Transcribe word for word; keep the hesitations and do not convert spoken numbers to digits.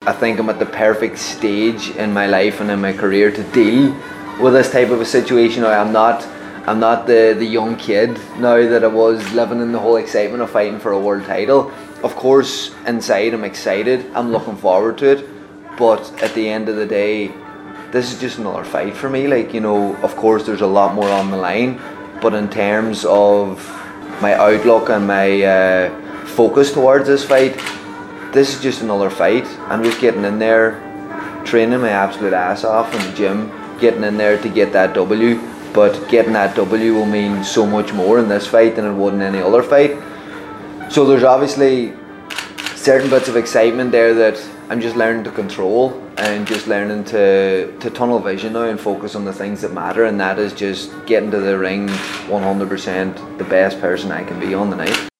I think I'm at the perfect stage in my life and in my career to deal with this type of a situation. I'm not I'm not the, the young kid now that I was living in the whole excitement of fighting for a world title. Of course, inside I'm excited, I'm looking forward to it, but at the end of the day, this is just another fight for me. Like, you know, of course there's a lot more on the line, but in terms of my outlook and my uh, focus towards this fight, this is just another fight. I'm just getting in there, training my absolute ass off in the gym, getting in there to get that W. But getting that W will mean so much more in this fight than it would in any other fight. So there's obviously certain bits of excitement there that I'm just learning to control and just learning to, to tunnel vision now and focus on the things that matter, and that is just getting to the ring one hundred percent the best person I can be on the night.